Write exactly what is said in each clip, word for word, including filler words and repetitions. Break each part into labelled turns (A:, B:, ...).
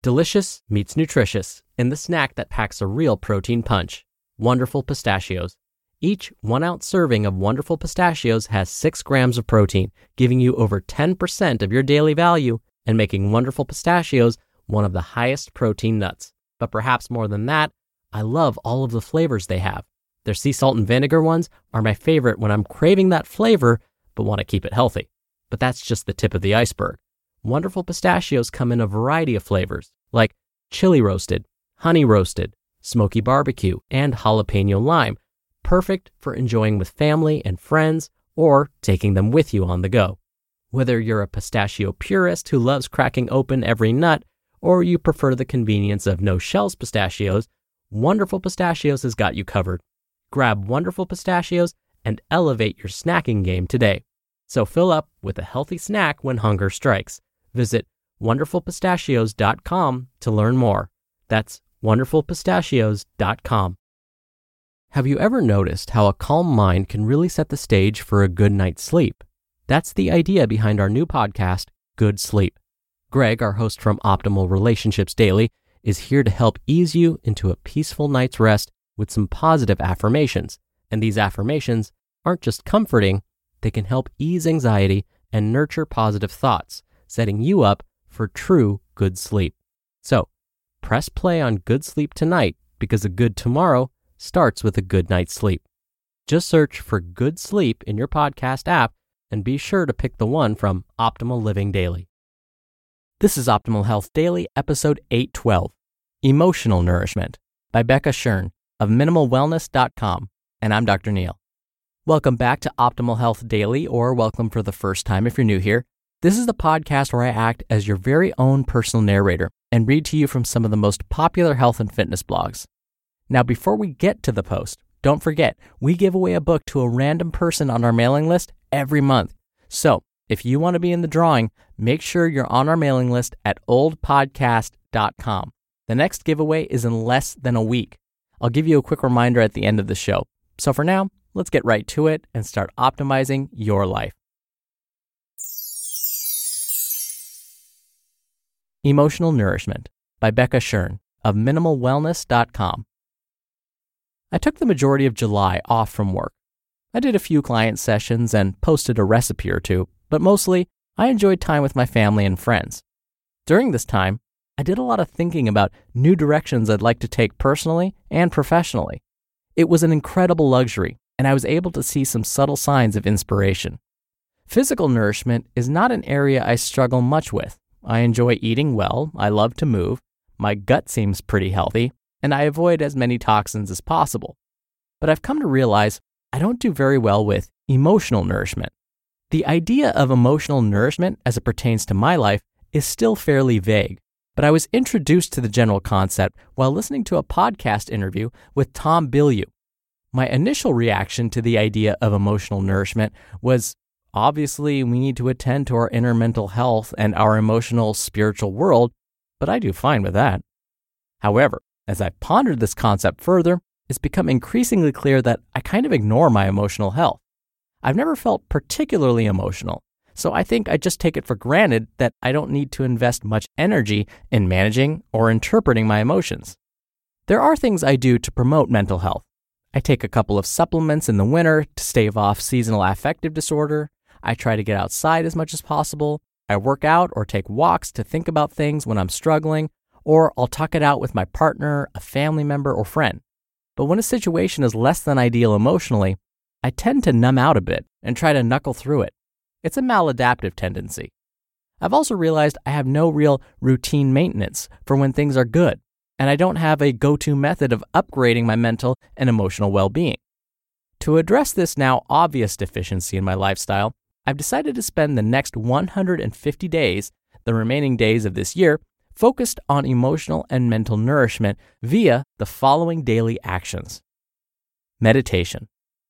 A: Delicious meets nutritious in the snack that packs a real protein punch. Wonderful Pistachios. Each one-ounce serving of Wonderful Pistachios has six grams of protein, giving you over ten percent of your daily value and making Wonderful Pistachios one of the highest protein nuts. But perhaps more than that, I love all of the flavors they have. Their sea salt and vinegar ones are my favorite when I'm craving that flavor but want to keep it healthy. But that's just the tip of the iceberg. Wonderful Pistachios come in a variety of flavors, like chili roasted, honey roasted, smoky barbecue, and jalapeno lime, perfect for enjoying with family and friends or taking them with you on the go. Whether you're a pistachio purist who loves cracking open every nut, or you prefer the convenience of no-shells pistachios, Wonderful Pistachios has got you covered. Grab Wonderful Pistachios and elevate your snacking game today. So fill up with a healthy snack when hunger strikes. Visit wonderful pistachios dot com to learn more. That's wonderful pistachios dot com. Have you ever noticed how a calm mind can really set the stage for a good night's sleep? That's the idea behind our new podcast, Good Sleep. Greg, our host from Optimal Relationships Daily, is here to help ease you into a peaceful night's rest with some positive affirmations. And these affirmations aren't just comforting, they can help ease anxiety and nurture positive thoughts, setting you up for true good sleep. So, press play on Good Sleep tonight because a good tomorrow starts with a good night's sleep. Just search for Good Sleep in your podcast app and be sure to pick the one from Optimal Living Daily. This is Optimal Health Daily, episode eight twelve, Emotional Nourishment by Becca Shern of minimal wellness dot com, and I'm Doctor Neil. Welcome back to Optimal Health Daily, or welcome for the first time if you're new here. This is the podcast where I act as your very own personal narrator and read to you from some of the most popular health and fitness blogs. Now, before we get to the post, don't forget, we give away a book to a random person on our mailing list every month. So, if you want to be in the drawing, make sure you're on our mailing list at old podcast dot com. The next giveaway is in less than a week. I'll give you a quick reminder at the end of the show. So for now, let's get right to it and start optimizing your life. Emotional Nourishment by Becca Shern of minimal wellness dot com. I took the majority of July off from work. I did a few client sessions and posted a recipe or two, but mostly I enjoyed time with my family and friends. During this time, I did a lot of thinking about new directions I'd like to take personally and professionally. It was an incredible luxury, and I was able to see some subtle signs of inspiration. Physical nourishment is not an area I struggle much with. I enjoy eating well, I love to move, my gut seems pretty healthy, and I avoid as many toxins as possible. But I've come to realize I don't do very well with emotional nourishment. The idea of emotional nourishment as it pertains to my life is still fairly vague, but I was introduced to the general concept while listening to a podcast interview with Tom Bilyeu. My initial reaction to the idea of emotional nourishment was, obviously, we need to attend to our inner mental health and our emotional, spiritual world, but I do fine with that. However, as I've pondered this concept further, it's become increasingly clear that I kind of ignore my emotional health. I've never felt particularly emotional, so I think I just take it for granted that I don't need to invest much energy in managing or interpreting my emotions. There are things I do to promote mental health. I take a couple of supplements in the winter to stave off seasonal affective disorder. I try to get outside as much as possible. I work out or take walks to think about things when I'm struggling, or I'll talk it out with my partner, a family member, or friend. But when a situation is less than ideal emotionally, I tend to numb out a bit and try to knuckle through it. It's a maladaptive tendency. I've also realized I have no real routine maintenance for when things are good, and I don't have a go-to method of upgrading my mental and emotional well-being. To address this now obvious deficiency in my lifestyle, I've decided to spend the next one hundred fifty days, the remaining days of this year, focused on emotional and mental nourishment via the following daily actions. Meditation.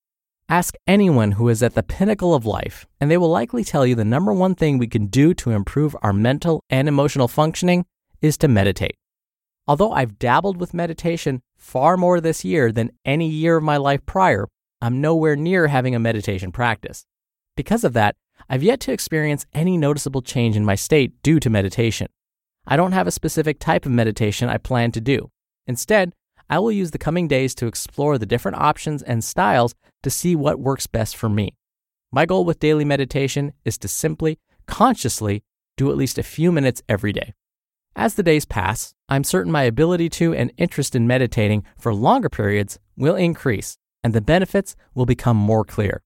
A: Ask anyone who is at the pinnacle of life, and they will likely tell you the number one thing we can do to improve our mental and emotional functioning is to meditate. Although I've dabbled with meditation far more this year than any year of my life prior, I'm nowhere near having a meditation practice. Because of that, I've yet to experience any noticeable change in my state due to meditation. I don't have a specific type of meditation I plan to do. Instead, I will use the coming days to explore the different options and styles to see what works best for me. My goal with daily meditation is to simply, consciously, do at least a few minutes every day. As the days pass, I'm certain my ability to and interest in meditating for longer periods will increase, and the benefits will become more clear.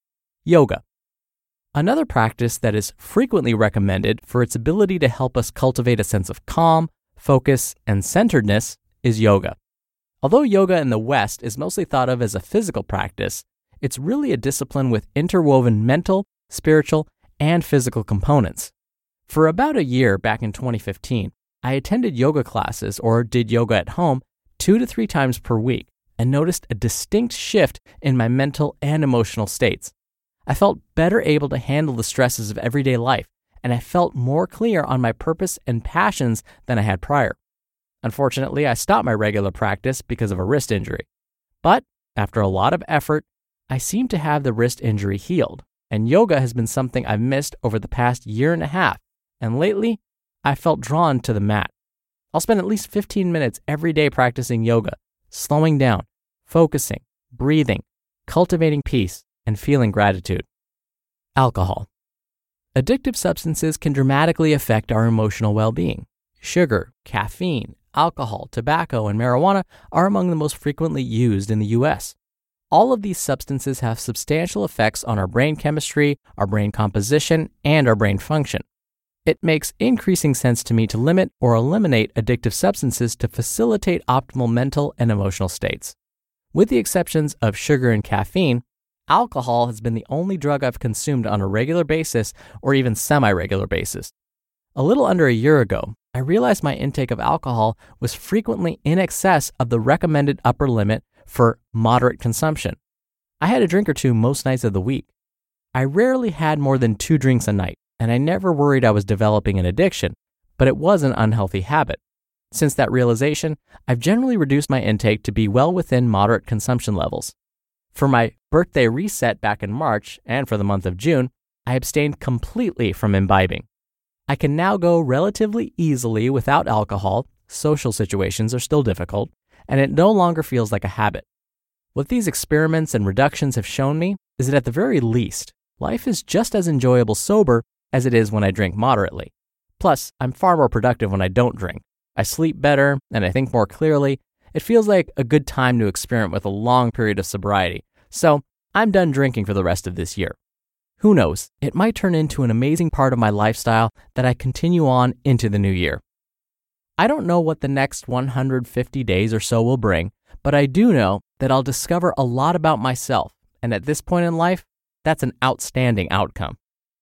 A: Yoga. Another practice that is frequently recommended for its ability to help us cultivate a sense of calm, focus, and centeredness is yoga. Although yoga in the West is mostly thought of as a physical practice, it's really a discipline with interwoven mental, spiritual, and physical components. For about a year back in twenty fifteen, I attended yoga classes or did yoga at home two to three times per week and noticed a distinct shift in my mental and emotional states. I felt better able to handle the stresses of everyday life, and I felt more clear on my purpose and passions than I had prior. Unfortunately, I stopped my regular practice because of a wrist injury. But after a lot of effort, I seem to have the wrist injury healed, and yoga has been something I've missed over the past year and a half, and lately, I felt drawn to the mat. I'll spend at least fifteen minutes every day practicing yoga, slowing down, focusing, breathing, cultivating peace, and feeling gratitude. Alcohol. Addictive substances can dramatically affect our emotional well-being. Sugar, caffeine, alcohol, tobacco, and marijuana are among the most frequently used in the U S. All of these substances have substantial effects on our brain chemistry, our brain composition, and our brain function. It makes increasing sense to me to limit or eliminate addictive substances to facilitate optimal mental and emotional states. With the exceptions of sugar and caffeine, alcohol has been the only drug I've consumed on a regular basis or even semi-regular basis. A little under a year ago, I realized my intake of alcohol was frequently in excess of the recommended upper limit for moderate consumption. I had a drink or two most nights of the week. I rarely had more than two drinks a night, and I never worried I was developing an addiction, but it was an unhealthy habit. Since that realization, I've generally reduced my intake to be well within moderate consumption levels. For my birthday reset back in March, and for the month of June, I abstained completely from imbibing. I can now go relatively easily without alcohol. Social situations are still difficult, and it no longer feels like a habit. What these experiments and reductions have shown me is that at the very least, life is just as enjoyable sober as it is when I drink moderately. Plus, I'm far more productive when I don't drink. I sleep better, and I think more clearly. It feels like a good time to experiment with a long period of sobriety. So, I'm done drinking for the rest of this year. Who knows, it might turn into an amazing part of my lifestyle that I continue on into the new year. I don't know what the next one hundred fifty days or so will bring, but I do know that I'll discover a lot about myself, and at this point in life, that's an outstanding outcome.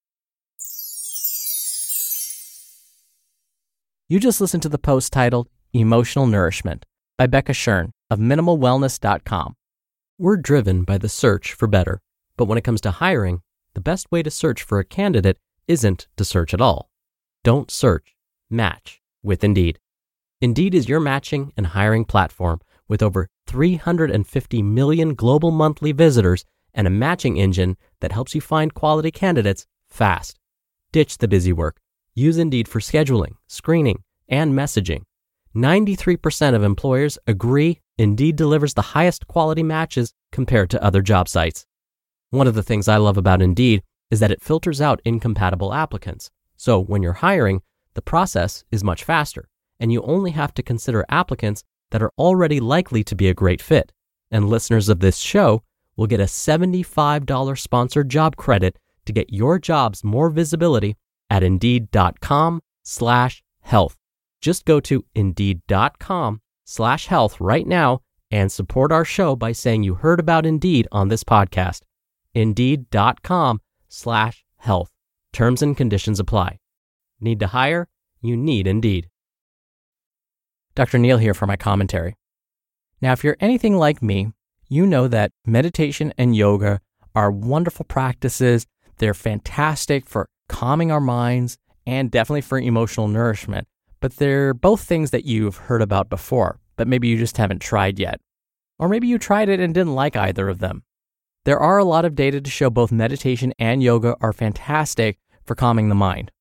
A: You just listened to the post titled Emotional Nourishment by Becca Schern of minimal wellness dot com. We're driven by the search for better, but when it comes to hiring, the best way to search for a candidate isn't to search at all. Don't search, match with Indeed. Indeed is your matching and hiring platform with over three hundred fifty million global monthly visitors and a matching engine that helps you find quality candidates fast. Ditch the busy work. Use Indeed for scheduling, screening, and messaging. ninety-three percent of employers agree Indeed delivers the highest quality matches compared to other job sites. One of the things I love about Indeed is that it filters out incompatible applicants. So when you're hiring, the process is much faster, and you only have to consider applicants that are already likely to be a great fit. And listeners of this show will get a seventy-five dollars sponsored job credit to get your jobs more visibility at Indeed.com slash health. Just go to Indeed.com slash health right now and support our show by saying you heard about Indeed on this podcast. Indeed.com slash health. Terms and conditions apply. Need to hire? You need Indeed. Doctor Neal here for my commentary. Now, if you're anything like me, you know that meditation and yoga are wonderful practices. They're fantastic for calming our minds and definitely for emotional nourishment. But they're both things that you've heard about before, but maybe you just haven't tried yet. Or maybe you tried it and didn't like either of them. There are a lot of data to show both meditation and yoga are fantastic for calming the mind.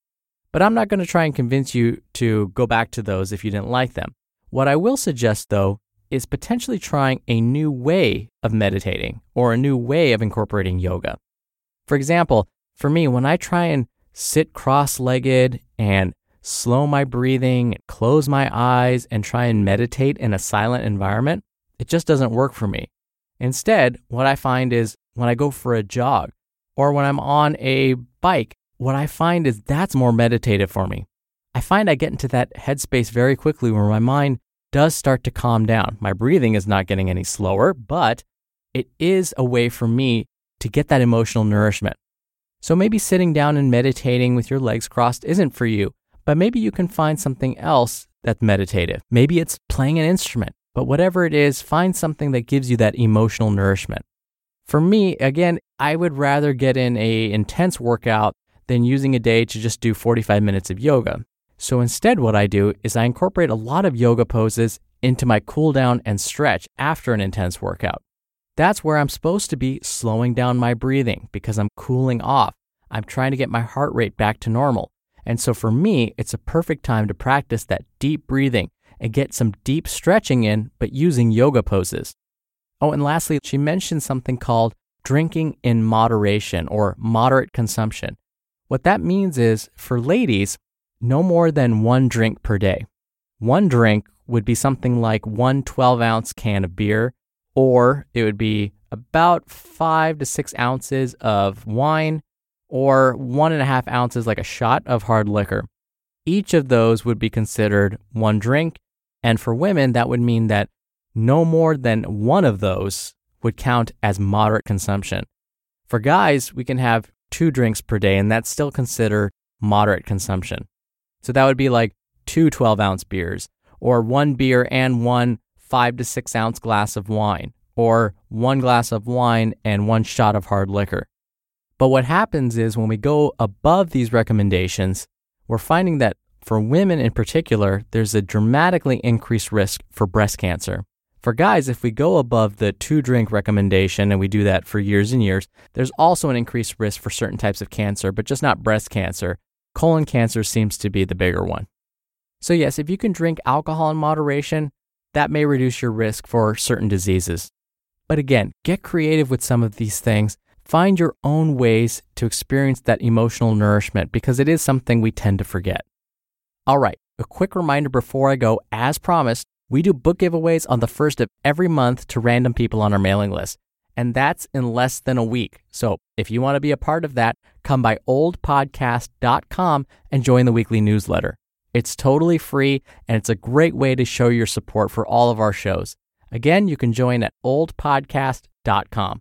A: But I'm not going to try and convince you to go back to those if you didn't like them. What I will suggest, though, is potentially trying a new way of meditating or a new way of incorporating yoga. For example, for me, when I try and sit cross-legged and slow my breathing, close my eyes, and try and meditate in a silent environment, it just doesn't work for me. Instead, what I find is when I go for a jog or when I'm on a bike, what I find is that's more meditative for me. I find I get into that headspace very quickly where my mind does start to calm down. My breathing is not getting any slower, but it is a way for me to get that emotional nourishment. So maybe sitting down and meditating with your legs crossed isn't for you, but maybe you can find something else that's meditative. Maybe it's playing an instrument, but whatever it is, find something that gives you that emotional nourishment. For me, again, I would rather get in a intense workout than using a day to just do forty-five minutes of yoga. So instead, what I do is I incorporate a lot of yoga poses into my cool down and stretch after an intense workout. That's where I'm supposed to be slowing down my breathing because I'm cooling off. I'm trying to get my heart rate back to normal. And so for me, it's a perfect time to practice that deep breathing and get some deep stretching in, but using yoga poses. Oh, and lastly, she mentioned something called drinking in moderation or moderate consumption. What that means is, for ladies, no more than one drink per day. One drink would be something like one twelve-ounce can of beer, or it would be about five to six ounces of wine, or one and a half ounces, like a shot of hard liquor. Each of those would be considered one drink, and for women, that would mean that no more than one of those would count as moderate consumption. For guys, we can have two drinks per day, and that's still considered moderate consumption. So that would be like two twelve-ounce beers, or one beer and one five to six ounce glass of wine, or one glass of wine and one shot of hard liquor. But what happens is when we go above these recommendations, we're finding that for women in particular, there's a dramatically increased risk for breast cancer. For guys, if we go above the two-drink recommendation, and we do that for years and years, there's also an increased risk for certain types of cancer, but just not breast cancer. Colon cancer seems to be the bigger one. So yes, if you can drink alcohol in moderation, that may reduce your risk for certain diseases. But again, get creative with some of these things. Find your own ways to experience that emotional nourishment because it is something we tend to forget. All right, a quick reminder before I go, as promised, we do book giveaways on the first of every month to random people on our mailing list. And that's in less than a week. So if you want to be a part of that, come by old podcast dot com and join the weekly newsletter. It's totally free, and it's a great way to show your support for all of our shows. Again, you can join at old podcast dot com.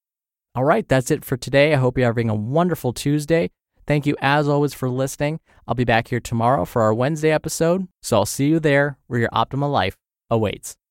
A: All right, that's it for today. I hope you're having a wonderful Tuesday. Thank you, as always, for listening. I'll be back here tomorrow for our Wednesday episode, so I'll see you there where your optimal life awaits.